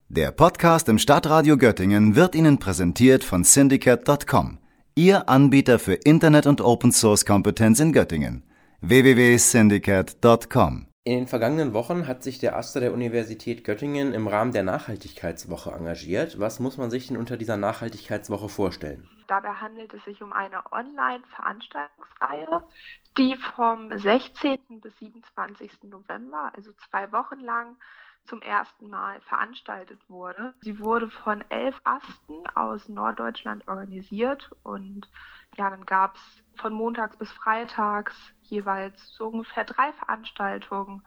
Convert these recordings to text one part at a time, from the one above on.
Der Podcast im Stadtradio Göttingen wird Ihnen präsentiert von Syndicate.com, Ihr Anbieter für Internet- und Open-Source-Kompetenz in Göttingen. www.syndicate.com. In den vergangenen Wochen hat sich der AStA der Universität Göttingen im Rahmen der Nachhaltigkeitswoche engagiert. Was muss man sich denn unter dieser Nachhaltigkeitswoche vorstellen? Dabei handelt es sich um eine Online-Veranstaltungsreihe, die vom 16. bis 27. November, also 2 Wochen lang, zum ersten Mal veranstaltet wurde. Sie wurde von 11 Asten aus Norddeutschland organisiert und dann gab es von montags bis freitags jeweils so ungefähr 3 Veranstaltungen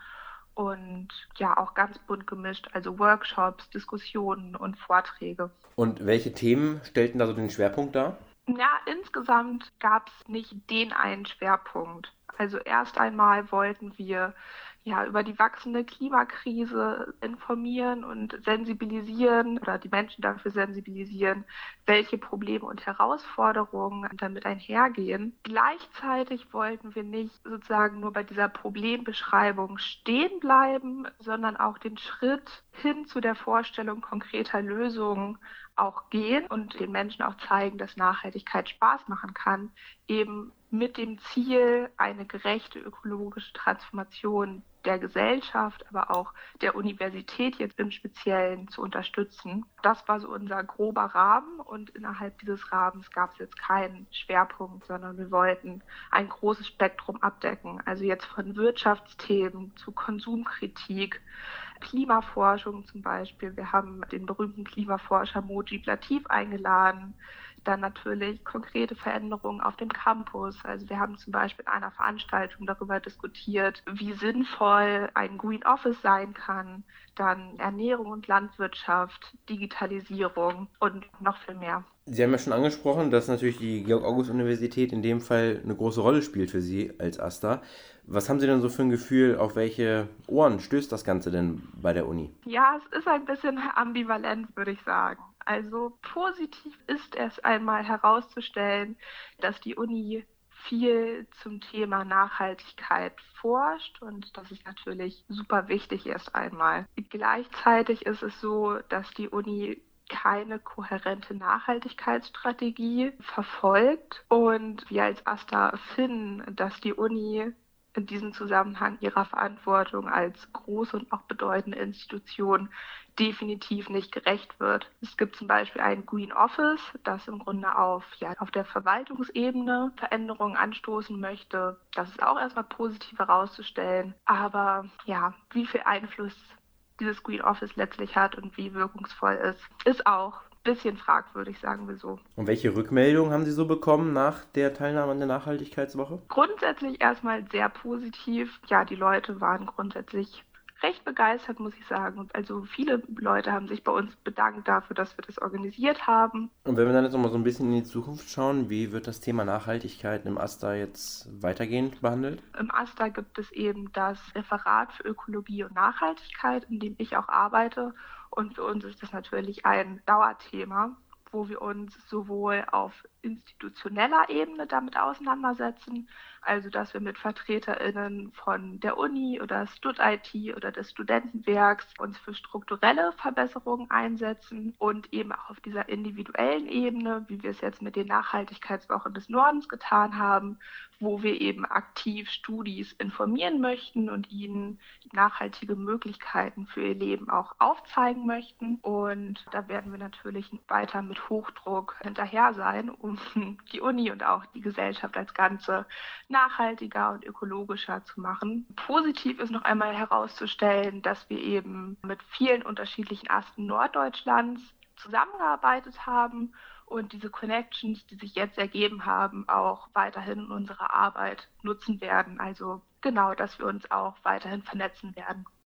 und auch ganz bunt gemischt, also Workshops, Diskussionen und Vorträge. Und welche Themen stellten da so den Schwerpunkt dar? Insgesamt gab es nicht den einen Schwerpunkt. Also erst einmal wollten wir über die wachsende Klimakrise informieren und sensibilisieren oder die Menschen dafür sensibilisieren, welche Probleme und Herausforderungen damit einhergehen. Gleichzeitig wollten wir nicht sozusagen nur bei dieser Problembeschreibung stehen bleiben, sondern auch den Schritt hin zu der Vorstellung konkreter Lösungen auch gehen und den Menschen auch zeigen, dass Nachhaltigkeit Spaß machen kann, eben mit dem Ziel, eine gerechte ökologische Transformation der Gesellschaft, aber auch der Universität jetzt im Speziellen zu unterstützen. Das war so unser grober Rahmen und innerhalb dieses Rahmens gab es jetzt keinen Schwerpunkt, sondern wir wollten ein großes Spektrum abdecken. Also jetzt von Wirtschaftsthemen zu Konsumkritik, Klimaforschung zum Beispiel. Wir haben den berühmten Klimaforscher Mojib Latif eingeladen. Dann natürlich konkrete Veränderungen auf dem Campus. Also wir haben zum Beispiel in einer Veranstaltung darüber diskutiert, wie sinnvoll ein Green Office sein kann. Dann Ernährung und Landwirtschaft, Digitalisierung und noch viel mehr. Sie haben ja schon angesprochen, dass natürlich die Georg-August-Universität in dem Fall eine große Rolle spielt für Sie als AStA. Was haben Sie denn so für ein Gefühl, auf welche Ohren stößt das Ganze denn bei der Uni? Ja, es ist ein bisschen ambivalent, würde ich sagen. Also positiv ist es einmal herauszustellen, dass die Uni viel zum Thema Nachhaltigkeit forscht und das ist natürlich super wichtig erst einmal. Gleichzeitig ist es so, dass die Uni keine kohärente Nachhaltigkeitsstrategie verfolgt und wir als AStA finden, dass die Uni in diesem Zusammenhang ihrer Verantwortung als große und auch bedeutende Institution definitiv nicht gerecht wird. Es gibt zum Beispiel ein Green Office, das im Grunde auf der Verwaltungsebene Veränderungen anstoßen möchte. Das ist auch erstmal positiv herauszustellen. Aber wie viel Einfluss dieses Green Office letztlich hat und wie wirkungsvoll ist auch ein bisschen fragwürdig, sagen wir so. Und welche Rückmeldungen haben Sie so bekommen nach der Teilnahme an der Nachhaltigkeitswoche? Grundsätzlich erstmal sehr positiv. Ja, die Leute waren grundsätzlich recht begeistert, muss ich sagen. Also viele Leute haben sich bei uns bedankt dafür, dass wir das organisiert haben. Und wenn wir dann jetzt nochmal so ein bisschen in die Zukunft schauen, wie wird das Thema Nachhaltigkeit im AStA jetzt weitergehend behandelt? Im AStA gibt es eben das Referat für Ökologie und Nachhaltigkeit, in dem ich auch arbeite. Und für uns ist das natürlich ein Dauerthema, wo wir uns sowohl auf institutioneller Ebene damit auseinandersetzen, also dass wir mit VertreterInnen von der Uni oder StudIT oder des Studentenwerks uns für strukturelle Verbesserungen einsetzen und eben auch auf dieser individuellen Ebene, wie wir es jetzt mit den Nachhaltigkeitswochen des Nordens getan haben, wo wir eben aktiv Studis informieren möchten und ihnen nachhaltige Möglichkeiten für ihr Leben auch aufzeigen möchten. Und da werden wir natürlich weiter mit Hochdruck hinterher sein, um die Uni und auch die Gesellschaft als Ganze nachhaltiger und ökologischer zu machen. Positiv ist noch einmal herauszustellen, dass wir eben mit vielen unterschiedlichen Asten Norddeutschlands zusammengearbeitet haben und diese Connections, die sich jetzt ergeben haben, auch weiterhin in unserer Arbeit nutzen werden. Also genau, dass wir uns auch weiterhin vernetzen werden.